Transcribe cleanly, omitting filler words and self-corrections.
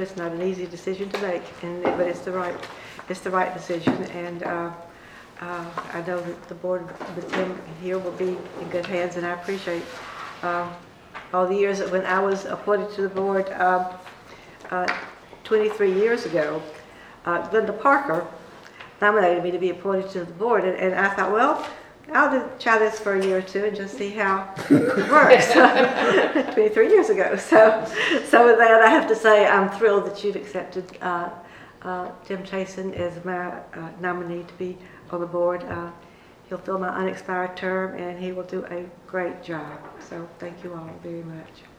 It's not an easy decision to make, but it's the right decision, and I know that the board with him here will be in good hands, and I appreciate all the years that when I was appointed to the board 23 years ago, Glenda Parker nominated me to be appointed to the board, and I thought, well, I'll try this for a year or two and just see how it works. 23 years ago. So with that, I have to say I'm thrilled that you've accepted Tim Chasen as my nominee to be on the board. He'll fill my unexpired term, and he will do a great job. So thank you all very much.